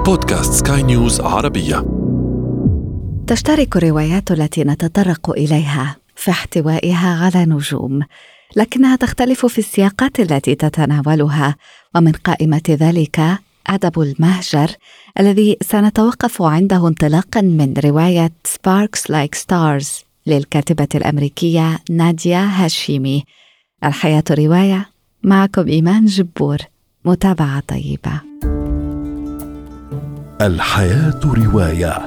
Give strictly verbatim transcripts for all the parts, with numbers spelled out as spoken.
بودكاست سكاي نيوز عربية. تشترك الروايات التي نتطرق إليها في احتوائها على نجوم، لكنها تختلف في السياقات التي تتناولها، ومن قائمة ذلك أدب المهجر الذي سنتوقف عنده انطلاقا من رواية Sparks Like Stars للكاتبة الأمريكية نادية هاشيمي. الحياة رواية، معكم إيمان جبور. متابعة طيبة. الحياة رواية.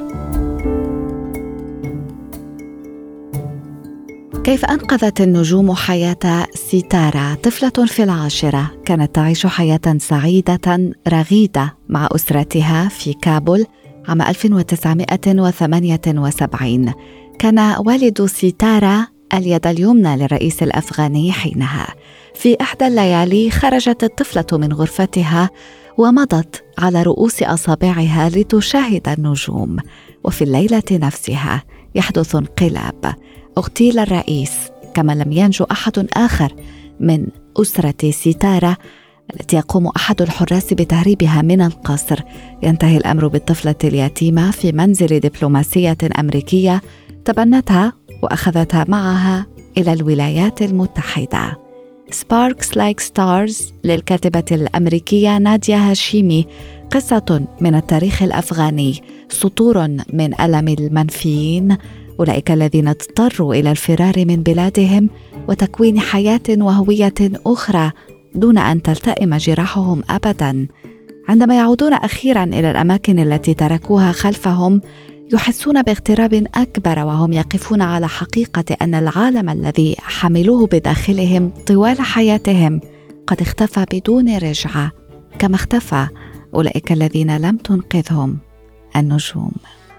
كيف أنقذت النجوم حياة سيتارا، طفلة في العاشرة كانت تعيش حياة سعيدة رغيدة مع أسرتها في كابول عام ألف وتسعمائة وثمانية وسبعين. كان والد سيتارا اليد اليمنى للرئيس الأفغاني حينها. في إحدى الليالي خرجت الطفلة من غرفتها ومضت على رؤوس أصابعها لتشاهد النجوم، وفي الليلة نفسها يحدث انقلاب. اغتيل الرئيس، كما لم ينجو أحد آخر من أسرة سيتارا التي يقوم أحد الحراس بتهريبها من القصر. ينتهي الأمر بالطفلة اليتيمة في منزل دبلوماسية أمريكية تبنتها وأخذتها معها إلى الولايات المتحدة. Sparks Like Stars للكاتبة الأمريكية نادية هاشيمي قصة من التاريخ الأفغاني، سطور من ألم المنفيين، أولئك الذين اضطروا إلى الفرار من بلادهم وتكوين حياة وهوية أخرى دون أن تلتئم جراحهم أبداً. عندما يعودون أخيراً إلى الأماكن التي تركوها خلفهم، يحسون باغتراب أكبر وهم يقفون على حقيقة أن العالم الذي حملوه بداخلهم طوال حياتهم قد اختفى بدون رجعة، كما اختفى أولئك الذين لم تنقذهم النجوم.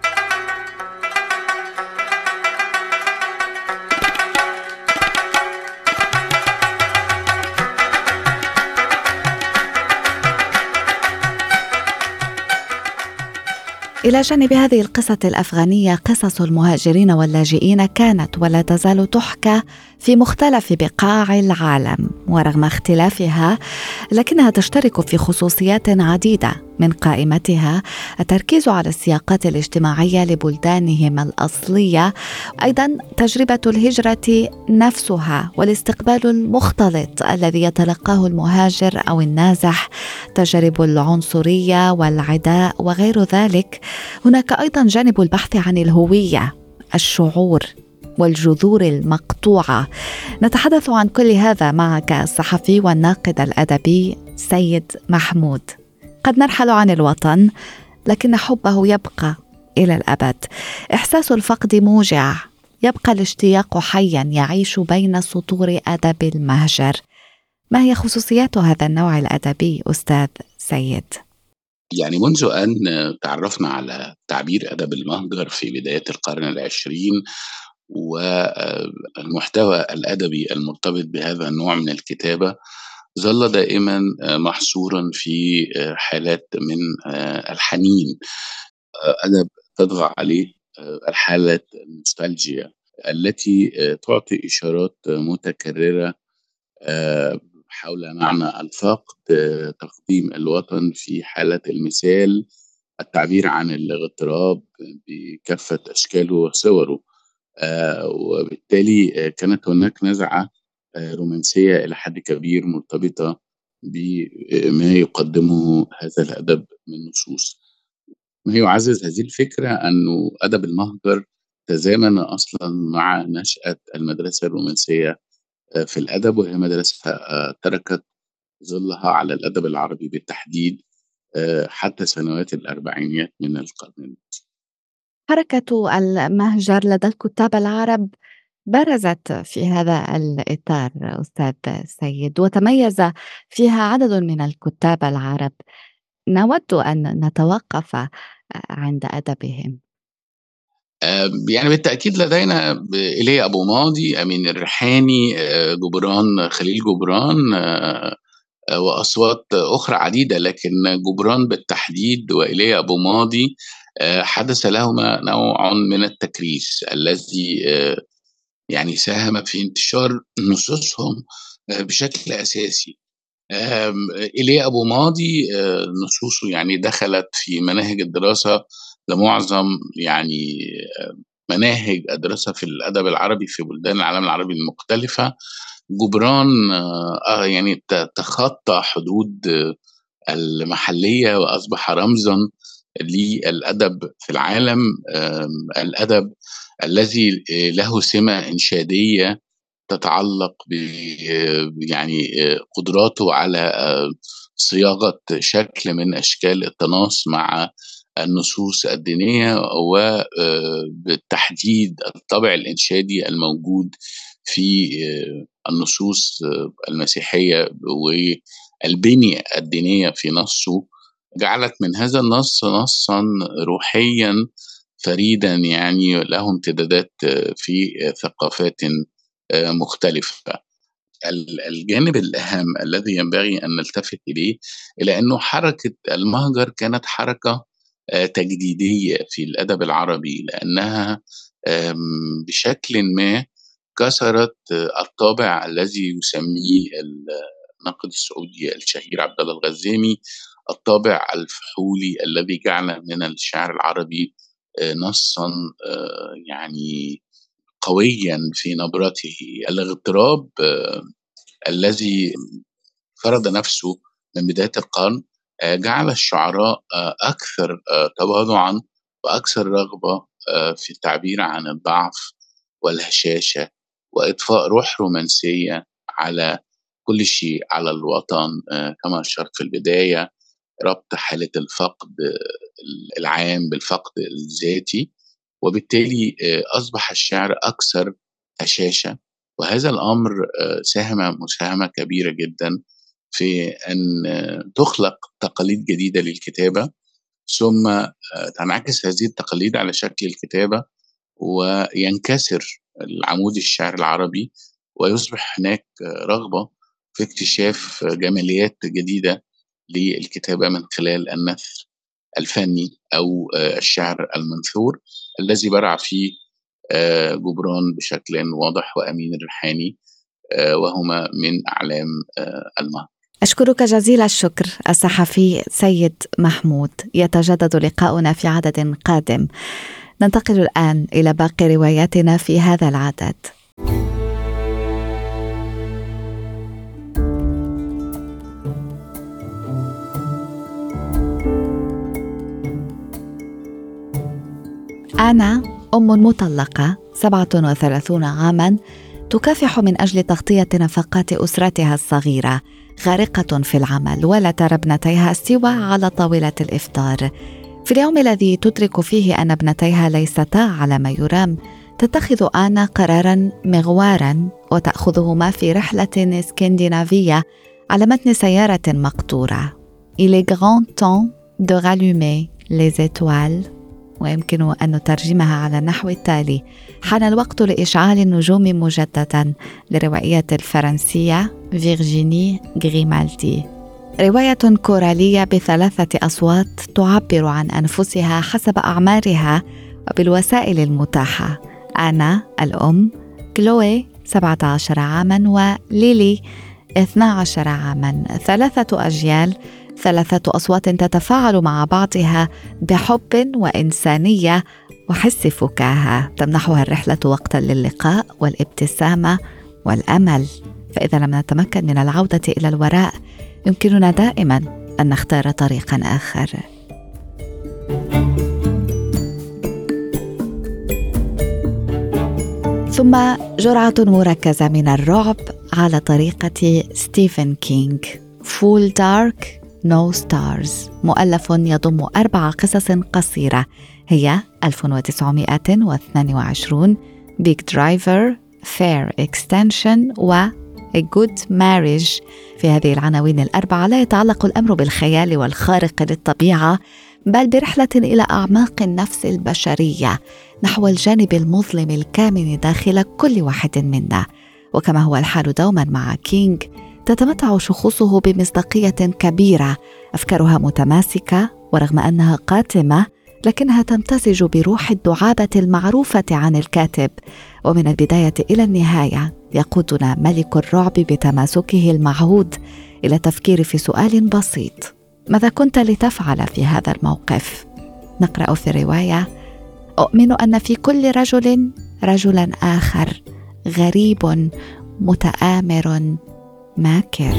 إلى جانب هذه القصة الأفغانية، قصص المهاجرين واللاجئين كانت ولا تزال تحكى في مختلف بقاع العالم، ورغم اختلافها لكنها تشترك في خصوصيات عديدة، من قائمتها التركيز على السياقات الاجتماعية لبلدانهم الأصلية، أيضا تجربة الهجرة نفسها والاستقبال المختلط الذي يتلقاه المهاجر أو النازح، تجارب العنصرية والعداء وغير ذلك. هناك أيضا جانب البحث عن الهوية، الشعور والجذور المقطوعة. نتحدث عن كل هذا معك الصحفي والناقد الأدبي سيد محمود. قد نرحل عن الوطن، لكن حبه يبقى إلى الأبد. إحساس الفقد موجع، يبقى الاشتياق حيا يعيش بين سطور أدب المهجر. ما هي خصوصيات هذا النوع الأدبي أستاذ سيد؟ يعني منذ أن تعرفنا على تعبير أدب المهجر في بداية القرن العشرين والمحتوى الأدبي المرتبط بهذا النوع من الكتابة، ظل دائما محصورا في حالات من الحنين، أدب تطغى عليه الحالة النوستالجيا التي تعطي إشارات متكررة حول معنى الفقد، تقديم الوطن في حالة المثال، التعبير عن الاغتراب بكافة أشكاله وصوره. آه وبالتالي كانت هناك نزعة آه رومانسية إلى حد كبير مرتبطة بما يقدمه هذا الأدب من نصوص. ما يعزز هذه الفكرة أنه أدب المهجر تزامن أصلا مع نشأة المدرسة الرومانسية آه في الأدب، وهي مدرسة آه تركت ظلها على الأدب العربي بالتحديد آه حتى سنوات الأربعينيات من القرن الماضي. حركة المهجر لدى الكتاب العرب برزت في هذا الإطار أستاذ سيد، وتميز فيها عدد من الكتاب العرب. نود أن نتوقف عند أدبهم. يعني بالتأكيد لدينا إيليا أبو ماضي، أمين الريحاني، جبران، خليل جبران، وأصوات أخرى عديدة، لكن جبران بالتحديد وإيليا أبو ماضي حدث لهما نوع من التكريس الذي يعني ساهم في انتشار نصوصهم بشكل أساسي. آمم، إيليا أبو ماضي آآ، نصوصه يعني دخلت في مناهج الدراسة لمُعظم يعني آآ، مناهج الدراسة في الأدب العربي في بلدان العالم العربي المختلفة. جبران آه يعني ت تخطى حدود آه، المحلية وأصبح رمزًا للأدب في العالم. آمم، الأدب الذي آآ، له سمة إنشادية تتعلق ب يعني آآ قدراته على آآ صياغة شكل من أشكال التناص مع النصوص الدينية، و آآ بالتحديد الطابع الإنشادي الموجود في آآ النصوص آه، المسيحية والبنية الدينية في نصه، جعلت من هذا النص نصًا روحيًا فريدًا يعني له امتدادات آه، في آه، ثقافاتٍ آآ مختلفة. ال الجانب الأهم الذي ينبغي أن نلتفت إليه، إلى أنه حركة المهجر كانت حركة آآ تجديدية في الأدب العربي، لأنها آمم بشكلٍ ما كسرت آه، الطابع الذي يسميه ال الناقد السعودي الشهير عبد الله الغزّامي الطابع الفحولي الذي جعل من الشعر العربي آآ نصًا آآ يعني قويًا في نبرته. الاغتراب آه، الذي فرض نفسه من بداية القرن آآ جعل الشعراء آآ أكثر آآ تواضعًا وأكثر رغبة آآ في التعبير عن الضعف والهشاشة وإضفاء روح رومانسية على كل شيء، على الوطن آآ كما أشرت في البداية، ربط حالة الفقد ال العام بالفقد الذاتي، وبالتالي آآ أصبح الشعر أكثر هشاشة. وهذا الأمر آآ ساهم مساهمة كبيرة جدًا في أن آه، تُخلق تقاليد جديدة للكتابة، ثم آآ تنعكس هذه التقاليد على شكل الكتابة، وينكسر العمود الشعري العربي، ويصبح هناك آه، رغبة في اكتشاف جماليات جديدة للكتابة من خلال النثر الفني أو آآ الشعر المنثور الذي برع فيه آآ جبران بشكل واضح، وأمين الريحاني، آآ وهما من أعلام آآ المهرجان. أشكرك جزيل الشكر الصحفي سيد محمود. يتجدد لقاؤنا في عدد قادم. ننتقل الآن إلى باقي رواياتنا في هذا العدد. أنا أم مطلقة سبعة وثلاثين عاماً تكافح من أجل تغطية نفقات أسرتها الصغيرة، غارقة في العمل ولا ترى ابنتيها سوى على طاولة الإفطار. في اليوم الذي تدرك فيه أن ابنتيها ليستا على ما يرام، تتخذ آنا قراراً مغواراً وتأخذهما في رحلة اسكندنافية على متن سيارة مقطورة. Il est grand temps de rallumer les étoiles، ويمكن أن نترجمها على النحو التالي: حان الوقت لإشعال النجوم مجدداً، لروائية الفرنسية فيرجيني غريمالدي. رواية كورالية بثلاثة أصوات تعبر عن أنفسها حسب أعمارها وبالوسائل المتاحة. أنا الأم، كلوي سبعة عشر عاماً وليلي اثنا عشر عاماً، ثلاثة أجيال، ثلاثة أصوات تتفاعل مع بعضها بحب وإنسانية وحس فكاهة، تمنحها الرحلة وقتاً للقاء والابتسامة والأمل. فإذا لم نتمكن من العودة إلى الوراء، يمكننا دائماً أن نختار طريقاً آخر. ثم جرعة مركزة من الرعب على طريقة ستيفن كينغ. Full Dark No Stars، مؤلف يضم أربع قصص قصيرة هي ألف وتسعمائة واثنين وعشرين، Big Driver، Fair Extension و A Good Marriage. في هذه العناوين الأربعة لا يتعلق الأمر بالخيال والخارق للطبيعة، بل برحلة إلى أعماق النفس البشرية، نحو الجانب المظلم الكامن داخل كل واحد منا. وكما هو الحال دوما مع كينغ، تتمتع شخوصه بمصداقية كبيرة، أفكارها متماسكة، ورغم أنها قاتمة لكنها تمتزج بروح الدعابة المعروفة عن الكاتب. ومن البداية إلى النهاية يقودنا ملك الرعب بتماسكه المعهود إلى التفكير في سؤال بسيط: ماذا كنت لتفعل في هذا الموقف؟ نقرأ في الرواية: أؤمن أن في كل رجل رجلاً آخر، غريب متآمر ماكر.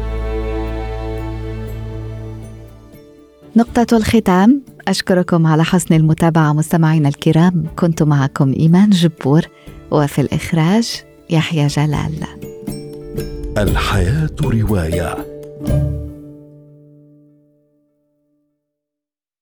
نقطة الختام. أشكركم على حسن المتابعة مستمعينا الكرام. كنت معكم إيمان جبور، وفي الإخراج يحيى جلال. الحياة رواية.